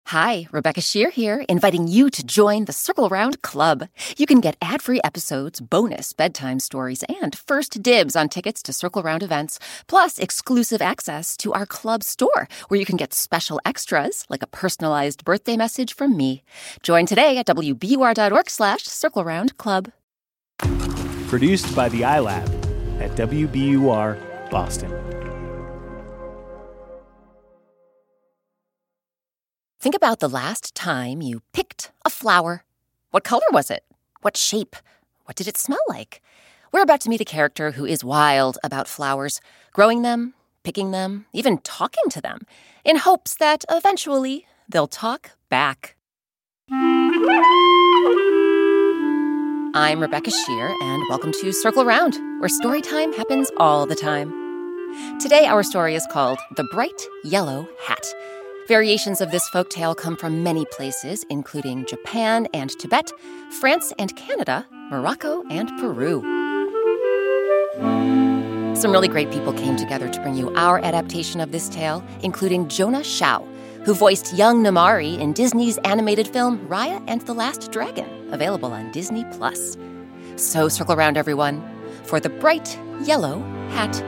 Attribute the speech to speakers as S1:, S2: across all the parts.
S1: Hi, Rebecca Shear here, inviting you to join the Circle Round Club. You can get ad-free episodes, bonus bedtime stories, and first dibs on tickets to Circle Round events, plus exclusive access to our club store, where you can get special extras, like a personalized birthday message from me. Join today at wbur.org/Circle Round Club.
S2: Produced by the iLab at WBUR Boston.
S1: Think about the last time you picked a flower. What color was it? What shape? What did it smell like? We're about to meet a character who is wild about flowers, growing them, picking them, even talking to them, in hopes that eventually they'll talk back. I'm Rebecca Shear, and welcome to Circle Round, where story time happens all the time. Today, our story is called The Bright Yellow Hat. Variations of this folktale come from many places, including Japan and Tibet, France and Canada, Morocco and Peru. Some really great people came together to bring you our adaptation of this tale, including Jonah Shao, who voiced young Namaari in Disney's animated film Raya and the Last Dragon, available on Disney+. So circle around, everyone, for The Bright Yellow Hat.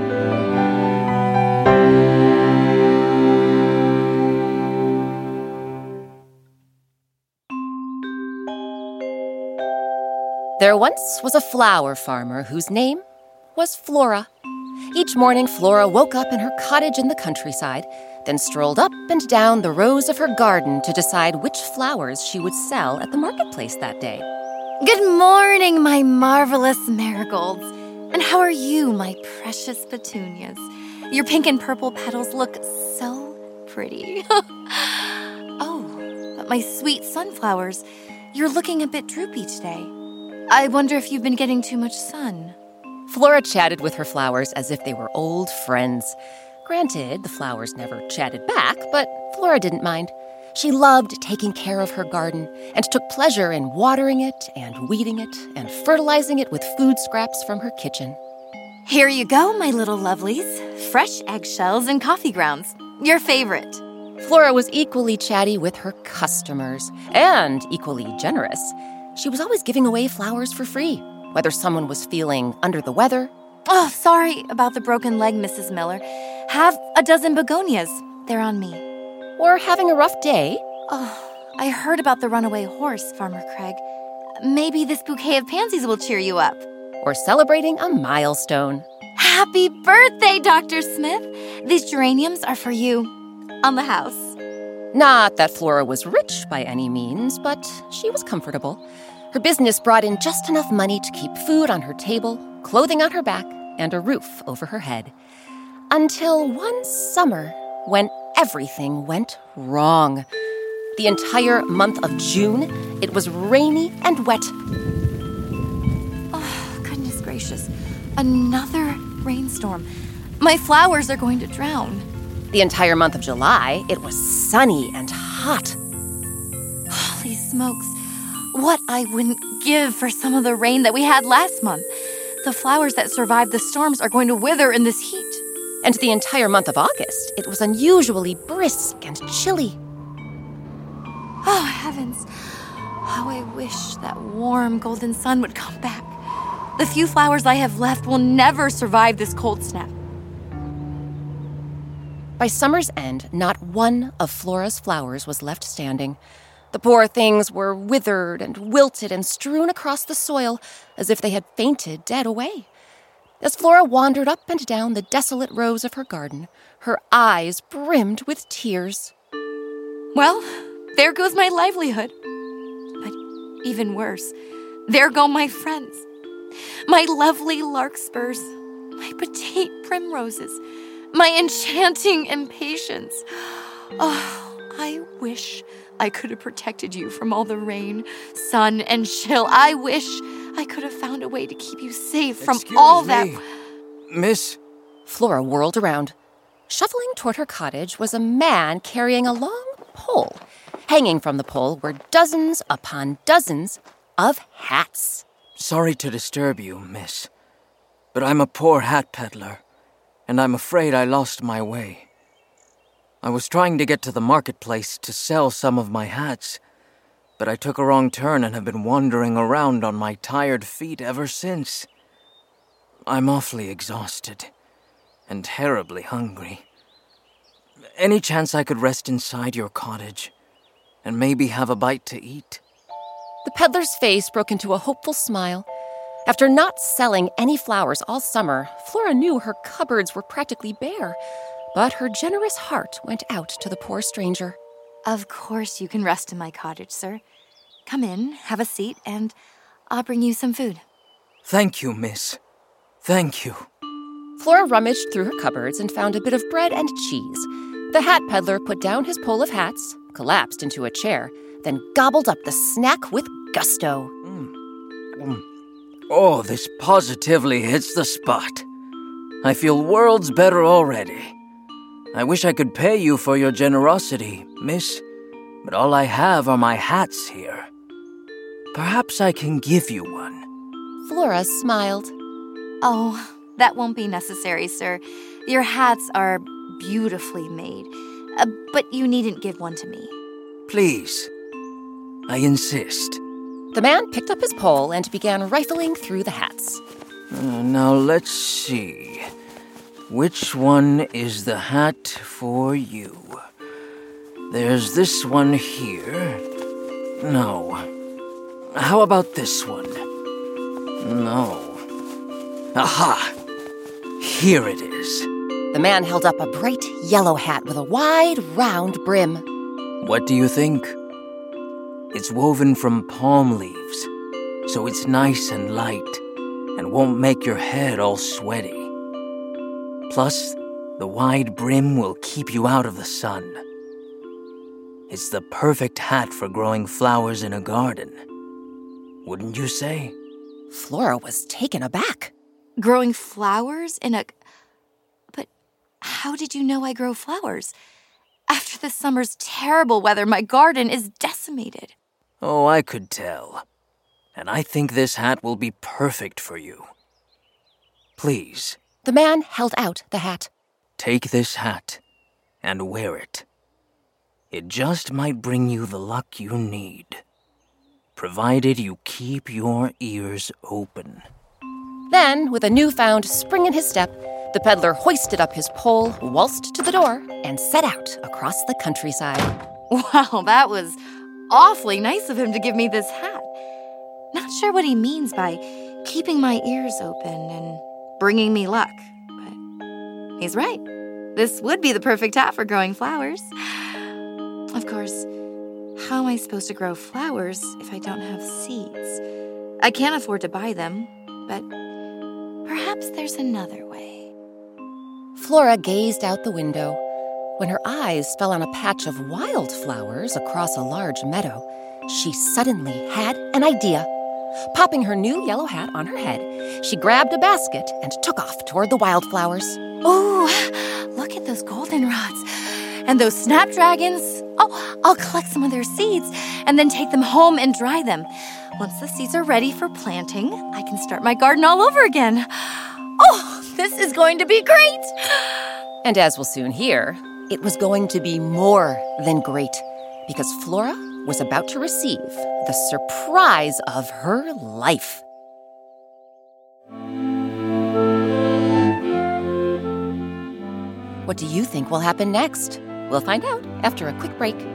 S1: There once was a flower farmer whose name was Flora. Each morning, Flora woke up in her cottage in the countryside, then strolled up and down the rows of her garden to decide which flowers she would sell at the marketplace that day.
S3: Good morning, my marvelous marigolds. And how are you, my precious petunias? Your pink and purple petals look so pretty. Oh, but my sweet sunflowers, you're looking a bit droopy today. I wonder if you've been getting too much sun.
S1: Flora chatted with her flowers as if they were old friends. Granted, the flowers never chatted back, but Flora didn't mind. She loved taking care of her garden and took pleasure in watering it and weeding it and fertilizing it with food scraps from her kitchen.
S3: Here you go, my little lovelies. Fresh eggshells and coffee grounds. Your favorite.
S1: Flora was equally chatty with her customers and equally generous. She was always giving away flowers for free, whether someone was feeling under the weather.
S3: Oh, sorry about the broken leg, Mrs. Miller. Have a dozen begonias. They're on me.
S1: Or having a rough day.
S3: Oh, I heard about the runaway horse, Farmer Craig. Maybe this bouquet of pansies will cheer you up.
S1: Or celebrating a milestone.
S3: Happy birthday, Dr. Smith. These geraniums are for you. On the house.
S1: Not that Flora was rich by any means, but she was comfortable. Her business brought in just enough money to keep food on her table, clothing on her back, and a roof over her head. Until one summer, when everything went wrong. The entire month of June, it was rainy and wet.
S3: Oh, goodness gracious. Another rainstorm. My flowers are going to drown.
S1: The entire month of July, it was sunny and hot.
S3: Holy smokes. What I wouldn't give for some of the rain that we had last month. The flowers that survived the storms are going to wither in this heat.
S1: And the entire month of August, it was unusually brisk and chilly.
S3: Oh, heavens. How I wish that warm golden sun would come back. The few flowers I have left will never survive this cold snap.
S1: By summer's end, not one of Flora's flowers was left standing. The poor things were withered and wilted and strewn across the soil as if they had fainted dead away. As Flora wandered up and down the desolate rows of her garden, her eyes brimmed with tears.
S3: Well, there goes my livelihood. But even worse, there go my friends. My lovely larkspurs, my petite primroses, my enchanting impatiens. Oh, I wish I could have protected you from all the rain, sun, and chill. I wish I could have found a way to keep you safe from all that.
S4: Miss?
S1: Flora whirled around. Shuffling toward her cottage was a man carrying a long pole. Hanging from the pole were dozens upon dozens of hats.
S4: Sorry to disturb you, miss, but I'm a poor hat peddler, and I'm afraid I lost my way. I was trying to get to the marketplace to sell some of my hats, but I took a wrong turn and have been wandering around on my tired feet ever since. I'm awfully exhausted and terribly hungry. Any chance I could rest inside your cottage and maybe have a bite to eat?
S1: The peddler's face broke into a hopeful smile. After not selling any flowers all summer, Flora knew her cupboards were practically bare, but her generous heart went out to the poor stranger.
S3: Of course you can rest in my cottage, sir. Come in, have a seat, and I'll bring you some food.
S4: Thank you, miss. Thank you.
S1: Flora rummaged through her cupboards and found a bit of bread and cheese. The hat peddler put down his pole of hats, collapsed into a chair, then gobbled up the snack with gusto.
S4: Oh, this positively hits the spot. I feel worlds better already. I wish I could pay you for your generosity, miss, but all I have are my hats here. Perhaps I can give you one.
S1: Flora smiled.
S3: Oh, that won't be necessary, sir. Your hats are beautifully made, but you needn't give one to me.
S4: Please, I insist.
S1: The man picked up his pole and began rifling through the hats.
S4: Now let's see. Which one is the hat for you? There's this one here. No. How about this one? No. Aha! Here it is.
S1: The man held up a bright yellow hat with a wide, round brim.
S4: What do you think? It's woven from palm leaves, so it's nice and light and won't make your head all sweaty. Plus, the wide brim will keep you out of the sun. It's the perfect hat for growing flowers in a garden. Wouldn't you say?
S1: Flora was taken aback.
S3: Growing flowers in a... But how did you know I grow flowers? After this summer's terrible weather, my garden is decimated.
S4: Oh, I could tell. And I think this hat will be perfect for you. Please.
S1: The man held out the hat.
S4: Take this hat and wear it. It just might bring you the luck you need, provided you keep your ears open.
S1: Then, with a newfound spring in his step, the peddler hoisted up his pole, waltzed to the door, and set out across the countryside.
S3: Wow, that was awfully nice of him to give me this hat. Not sure what he means by keeping my ears open and bringing me luck, but he's right. This would be the perfect hat for growing flowers. Of course, how am I supposed to grow flowers if I don't have seeds? I can't afford to buy them, but perhaps there's another way.
S1: Flora gazed out the window. When her eyes fell on a patch of wildflowers across a large meadow, she suddenly had an idea. Popping her new yellow hat on her head, she grabbed a basket and took off toward the wildflowers.
S3: Oh, look at those goldenrods and those snapdragons. Oh, I'll collect some of their seeds and then take them home and dry them. Once the seeds are ready for planting, I can start my garden all over again. Oh, this is going to be great!
S1: And as we'll soon hear, it was going to be more than great, because Flora was about to receive the surprise of her life. What do you think will happen next? We'll find out after a quick break.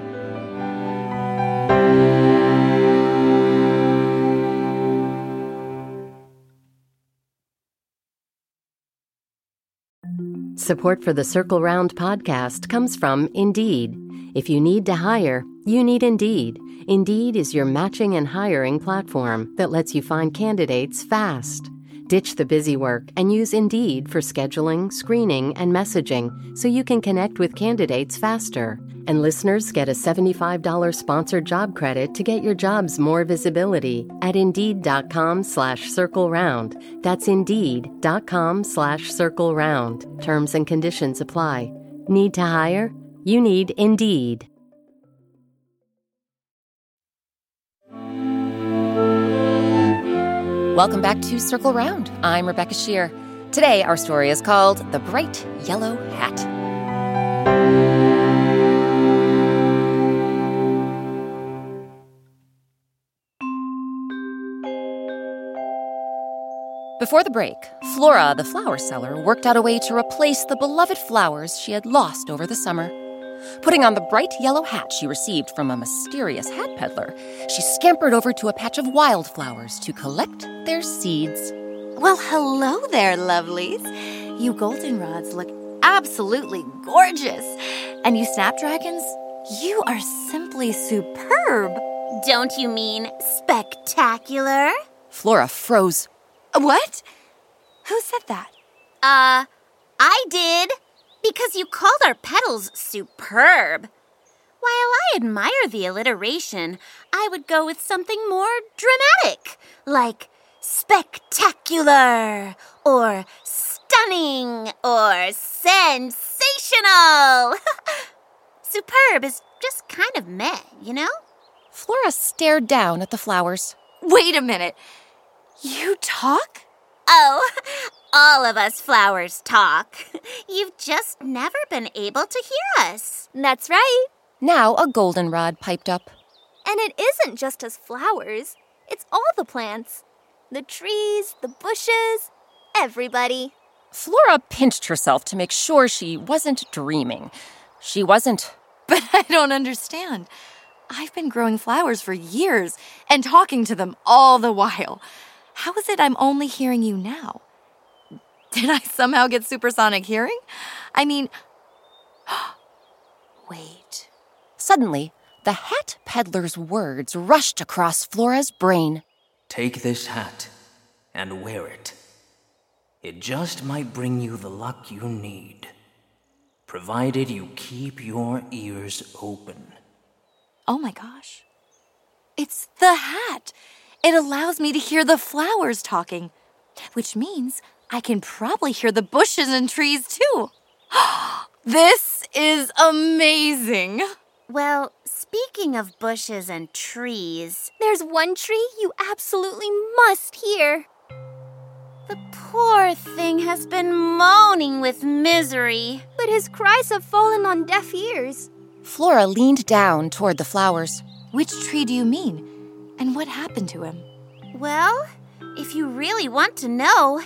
S5: Support for the Circle Round podcast comes from Indeed. If you need to hire, you need Indeed. Indeed is your matching and hiring platform that lets you find candidates fast. Ditch the busy work and use Indeed for scheduling, screening, and messaging so you can connect with candidates faster. And listeners get a $75 sponsored job credit to get your jobs more visibility at Indeed.com/CircleRound. That's Indeed.com/CircleRound. Terms and conditions apply. Need to hire? You need Indeed.
S1: Welcome back to Circle Round. I'm Rebecca Shear. Today, our story is called The Bright Yellow Hat. Before the break, Flora, the flower seller, worked out a way to replace the beloved flowers she had lost over the summer. Putting on the bright yellow hat she received from a mysterious hat peddler, she scampered over to a patch of wildflowers to collect their seeds.
S3: Well, hello there, lovelies. You goldenrods look absolutely gorgeous. And you snapdragons, you are simply superb.
S6: Don't you mean spectacular?
S1: Flora froze.
S3: What? Who said that?
S6: I did. Because you called our petals superb. While I admire the alliteration, I would go with something more dramatic, like spectacular, or stunning, or sensational. Superb is just kind of meh, you know?
S1: Flora stared down at the flowers.
S3: Wait a minute. You talk?
S6: Oh, all of us flowers talk. You've just never been able to hear us.
S7: That's right.
S1: Now a goldenrod piped up.
S7: And it isn't just us flowers. It's all the plants. The trees, the bushes, everybody.
S1: Flora pinched herself to make sure she wasn't dreaming. She wasn't.
S3: But I don't understand. I've been growing flowers for years and talking to them all the while. How is it I'm only hearing you now? Did I somehow get supersonic hearing? I mean, wait.
S1: Suddenly, the hat peddler's words rushed across Flora's brain.
S4: Take this hat and wear it. It just might bring you the luck you need, provided you keep your ears open.
S3: Oh my gosh. It's the hat. It allows me to hear the flowers talking, which means I can probably hear the bushes and trees too. This is amazing.
S6: Well, speaking of bushes and trees,
S7: there's one tree you absolutely must hear.
S6: The poor thing has been moaning with misery.
S7: But his cries have fallen on deaf ears.
S1: Flora leaned down toward the flowers.
S3: Which tree do you mean? And what happened to him?
S6: Well, if you really want to know,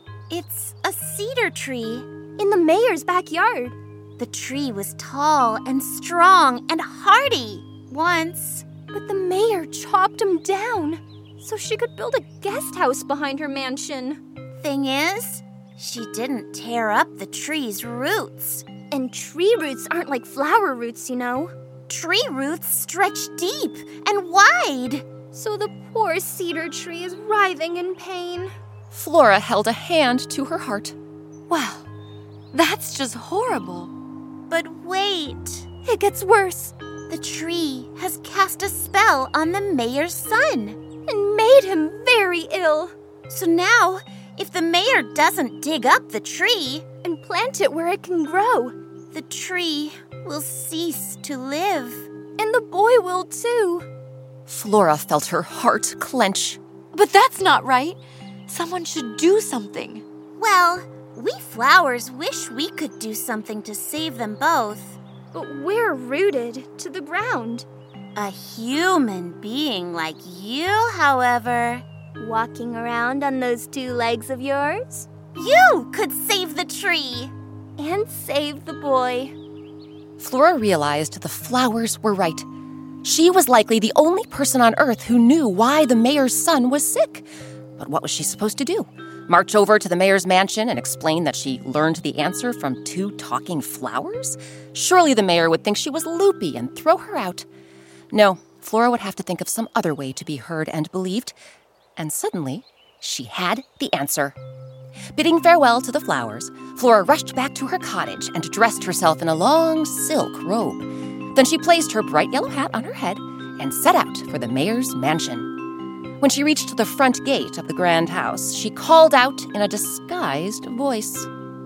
S6: it's a cedar tree.
S7: In the mayor's backyard.
S6: The tree was tall and strong and hardy once.
S7: But the mayor chopped him down so she could build a guest house behind her mansion.
S6: Thing is, she didn't tear up the tree's roots.
S7: And tree roots aren't like flower roots, you know.
S6: Tree roots stretch deep and wide.
S7: So the poor cedar tree is writhing in pain.
S1: Flora held a hand to her heart.
S3: Wow, that's just horrible.
S6: But wait.
S7: It gets worse.
S6: The tree has cast a spell on the mayor's son.
S7: And made him very ill.
S6: So now, if the mayor doesn't dig up the tree
S7: and plant it where it can grow,
S6: the tree will cease to live.
S7: And the boy will too.
S1: Flora felt her heart clench.
S3: But that's not right. Someone should do something.
S6: Well, we flowers wish we could do something to save them both.
S7: But we're rooted to the ground.
S6: A human being like you, however,
S7: walking around on those two legs of yours,
S6: you could save the tree.
S7: And save the boy.
S1: Flora realized the flowers were right. She was likely the only person on Earth who knew why the mayor's son was sick. But what was she supposed to do? March over to the mayor's mansion and explain that she learned the answer from two talking flowers? Surely the mayor would think she was loopy and throw her out. No, Flora would have to think of some other way to be heard and believed. And suddenly, she had the answer. Bidding farewell to the flowers, Flora rushed back to her cottage and dressed herself in a long silk robe. Then she placed her bright yellow hat on her head and set out for the mayor's mansion. When she reached the front gate of the grand house, she called out in a disguised voice.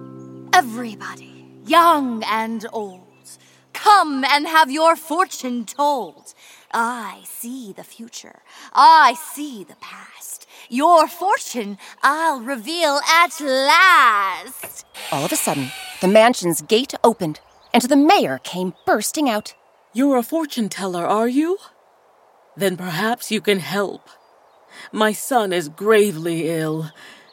S3: Everybody, young and old, come and have your fortune told. I see the future. I see the past. Your fortune I'll reveal at last.
S1: All of a sudden, the mansion's gate opened, and the mayor came bursting out.
S8: You're a fortune teller, are you? Then perhaps you can help. My son is gravely ill,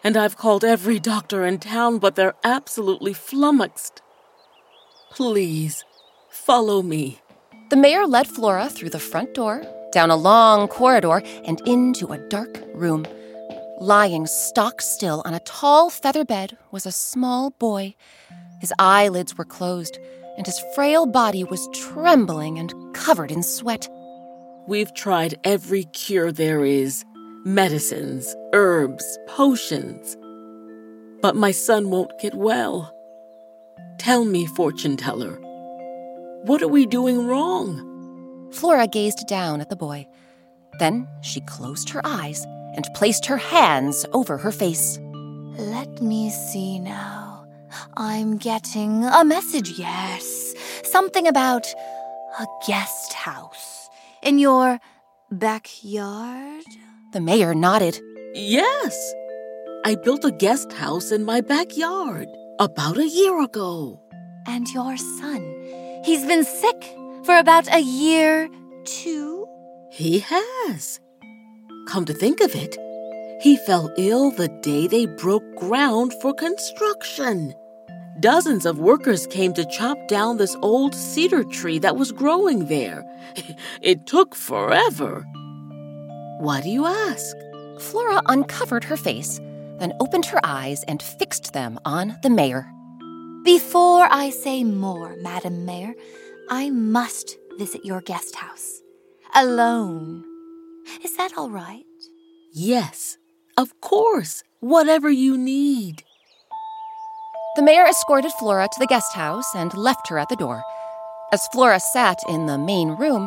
S8: and I've called every doctor in town, but they're absolutely flummoxed. Please, follow me.
S1: The mayor led Flora through the front door, down a long corridor, and into a dark room. Lying stock still on a tall feather bed was a small boy. His eyelids were closed, and his frail body was trembling and covered in sweat.
S8: We've tried every cure there is, medicines, herbs, potions. But my son won't get well. Tell me, fortune teller, what are we doing wrong?
S1: Flora gazed down at the boy. Then she closed her eyes and placed her hands over her face.
S3: Let me see now. I'm getting a message, yes. Something about a guest house in your backyard?
S1: The mayor nodded.
S8: Yes. I built a guest house in my backyard about a year ago.
S3: And your son, he's been sick for about a year, too?
S8: He has. Come to think of it, he fell ill the day they broke ground for construction. Dozens of workers came to chop down this old cedar tree that was growing there. It took forever. Why do you ask?
S1: Flora uncovered her face, then opened her eyes and fixed them on the mayor.
S3: Before I say more, Madam Mayor, I must visit your guest house. Alone. Is that all right?
S8: Yes, of course. Whatever you need.
S1: The mayor escorted Flora to the guest house and left her at the door. As Flora sat in the main room,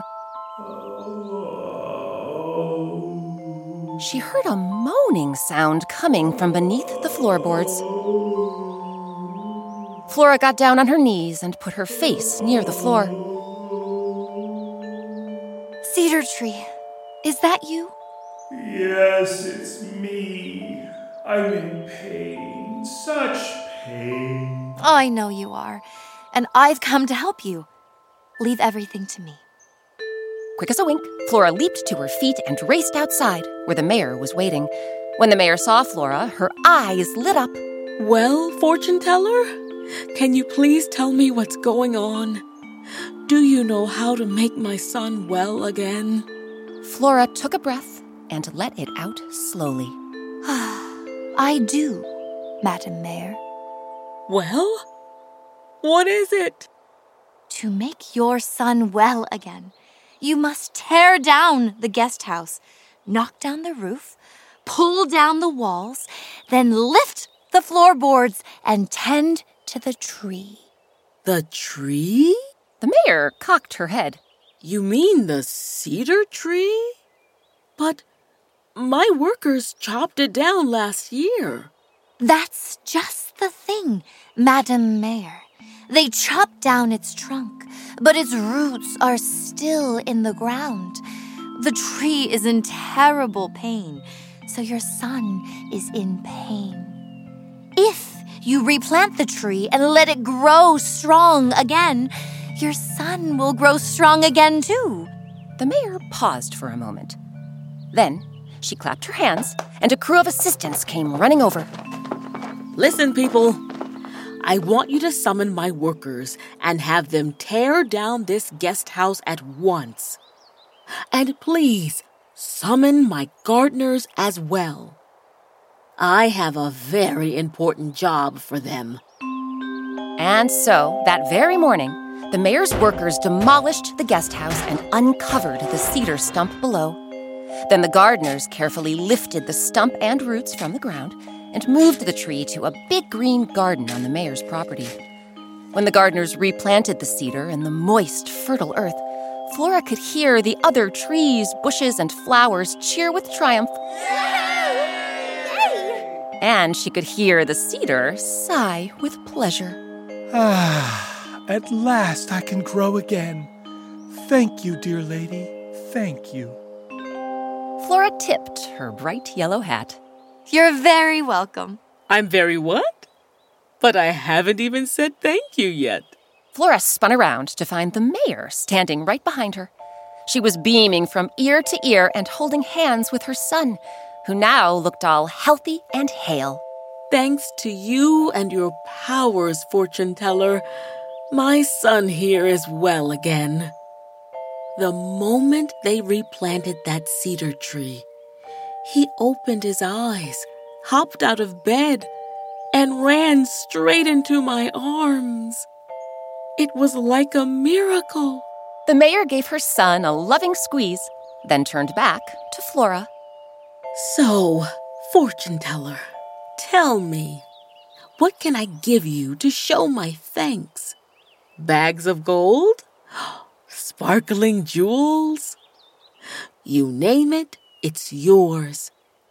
S1: she heard a moaning sound coming from beneath the floorboards. Flora got down on her knees and put her face near the floor.
S3: Cedar tree, is that you?
S9: Yes, it's me. I'm in pain. Such pain.
S3: Oh, I know you are. And I've come to help you. Leave everything to me.
S1: Quick as a wink, Flora leaped to her feet and raced outside, where the mayor was waiting. When the mayor saw Flora, her eyes lit up.
S8: Well, fortune teller, can you please tell me what's going on? Do you know how to make my son well again?
S1: Flora took a breath and let it out slowly.
S3: I do, Madam Mayor.
S8: Well, what is it?
S3: To make your son well again, you must tear down the guest house, knock down the roof, pull down the walls, then lift the floorboards and tend to the tree.
S8: The tree?
S1: The mayor cocked her head.
S8: You mean the cedar tree? But my workers chopped it down last year.
S3: That's just the thing, Madam Mayor. They chopped down its trunk, but its roots are still in the ground. The tree is in terrible pain, so your son is in pain. If you replant the tree and let it grow strong again, your son will grow strong again too.
S1: The mayor paused for a moment. Then she clapped her hands, and a crew of assistants came running over.
S8: Listen, people. I want you to summon my workers and have them tear down this guest house at once. And please, summon my gardeners as well. I have a very important job for them.
S1: And so, that very morning, the mayor's workers demolished the guest house and uncovered the cedar stump below. Then the gardeners carefully lifted the stump and roots from the ground and moved the tree to a big green garden on the mayor's property. When the gardeners replanted the cedar in the moist, fertile earth, Flora could hear the other trees, bushes, and flowers cheer with triumph.
S7: Yay!
S1: And she could hear the cedar sigh with pleasure.
S9: At last I can grow again. Thank you, dear lady. Thank you.
S1: Flora tipped her bright yellow hat.
S3: You're very welcome.
S8: I'm very what? But I haven't even said thank you yet.
S1: Flora spun around to find the mayor standing right behind her. She was beaming from ear to ear and holding hands with her son, who now looked all healthy and hale.
S8: Thanks to you and your powers, fortune teller, my son here is well again. The moment they replanted that cedar tree, he opened his eyes, hopped out of bed, and ran straight into my arms. It was like a miracle.
S1: The mayor gave her son a loving squeeze, then turned back to Flora.
S8: So, fortune teller, tell me, what can I give you to show my thanks? Bags of gold? Sparkling jewels? You name it, it's yours.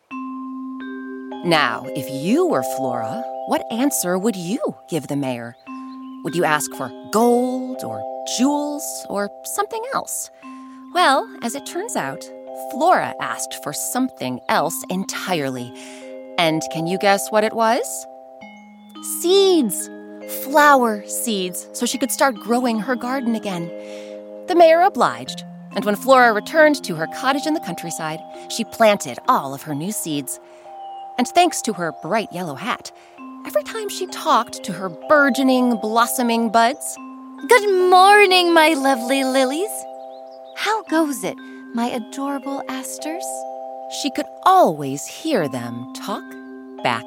S1: Now, if you were Flora, what answer would you give the mayor? Would you ask for gold or jewels or something else? Well, as it turns out, Flora asked for something else entirely. And can you guess what it was? Seeds! Flower seeds, so she could start growing her garden again. The mayor obliged, and when Flora returned to her cottage in the countryside, she planted all of her new seeds. And thanks to her bright yellow hat, every time she talked to her burgeoning, blossoming buds,
S3: Good morning, my lovely lilies. How goes it, my adorable asters?
S1: she could always hear them talk back.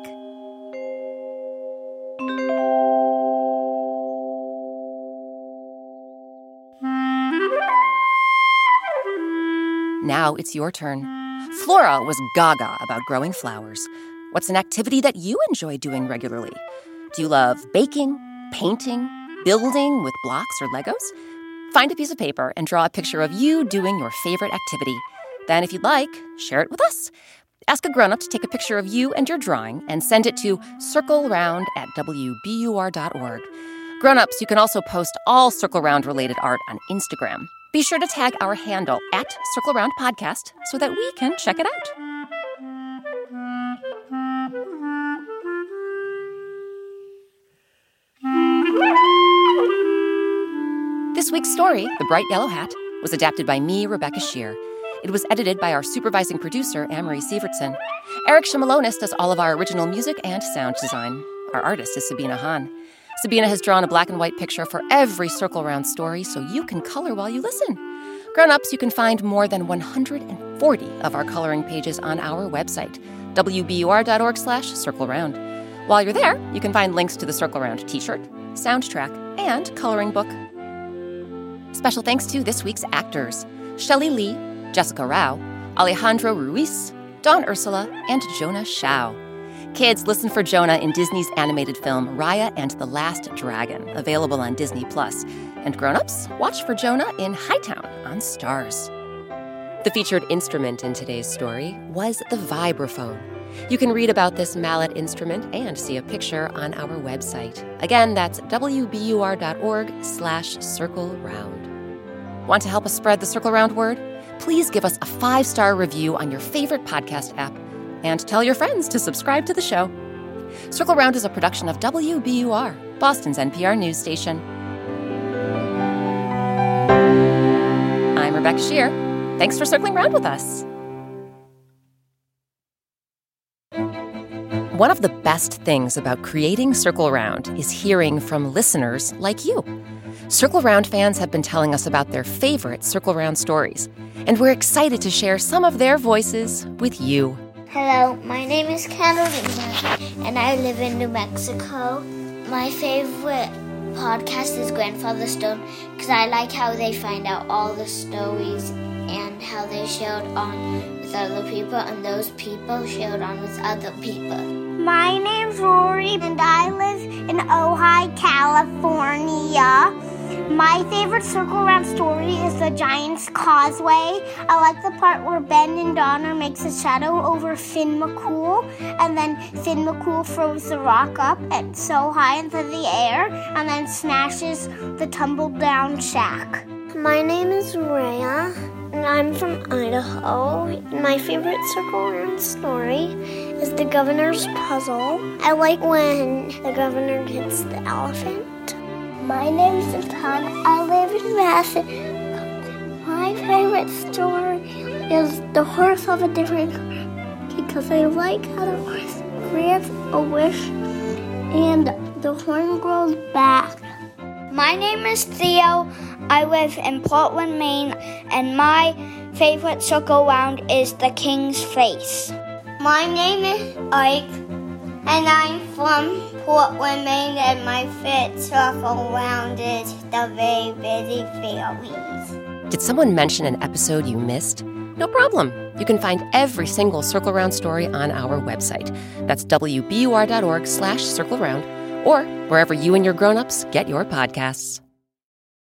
S1: Now it's your turn. Flora was gaga about growing flowers. What's an activity that you enjoy doing regularly? Do you love baking, painting, building with blocks or Legos? Find a piece of paper and draw a picture of you doing your favorite activity. Then, if you'd like, share it with us. Ask a grown-up to take a picture of you and your drawing and send it to circleround@wbur.org. Grown-ups, you can also post all Circle Round related art on Instagram. Be sure to tag our handle @CircleRoundPodcast so that we can check it out. This week's story, The Bright Yellow Hat, was adapted by me, Rebecca Shear. It was edited by our supervising producer, Amory Sievertson. Eric Shimalonis does all of our original music and sound design. Our artist is Sabina Hahn. Sabina has drawn a black and white picture for every Circle Round story so you can color while you listen. Grown-ups, you can find more than 140 of our coloring pages on our website, wbur.org/circleround. While you're there, you can find links to the Circle Round t-shirt, soundtrack, and coloring book. Special thanks to this week's actors, Shelley Lee, Jessica Rao, Alejandro Ruiz, Dawn Ursula, and Jonah Shao. Kids, listen for Jonah in Disney's animated film Raya and the Last Dragon, available on Disney+. And grown-ups, watch for Jonah in Hightown on Stars. The featured instrument in today's story was the vibraphone. You can read about this mallet instrument and see a picture on our website. Again, that's wbur.org/circleround. Want to help us spread the Circle Round word? Please give us a 5-star review on your favorite podcast app and tell your friends to subscribe to the show. Circle Round is a production of WBUR, Boston's NPR news station. I'm Rebecca Shear. Thanks for circling round with us. One of the best things about creating Circle Round is hearing from listeners like you. Circle Round fans have been telling us about their favorite Circle Round stories, and we're excited to share some of their voices with you.
S10: Hello, my name is Catalina, and I live in New Mexico. My favorite podcast is Grandfather Stone because I like how they find out all the stories and how they shared on with other people, and those people shared on with other people.
S11: My name's Rory, and I live in Ojai, California. My favorite Circle Round story is the Giant's Causeway. I like the part where Ben and Donner makes a shadow over Finn McCool, and then Finn McCool throws the rock up and so high into the air, and then smashes the tumble-down shack.
S10: My name is Rhea, and I'm from Idaho. My favorite Circle Round story is The Governor's Puzzle. I like when the governor gets the elephant.
S11: My name's Natan. I live in Madison. My favorite story is The Horse of a Different Color because I like how the horse grants a wish and the horn grows back.
S10: My name is Theo. I live in Portland, Maine, and my favorite circle round is the King's Face.
S11: My name is Ike, and I'm from Portland, Maine, and my favorite circle round is the Very Busy Fairies.
S1: Did someone mention an episode you missed? No problem. You can find every single Circle Round story on our website. That's wbur.org/circleround, or wherever you and your grown-ups get your podcasts.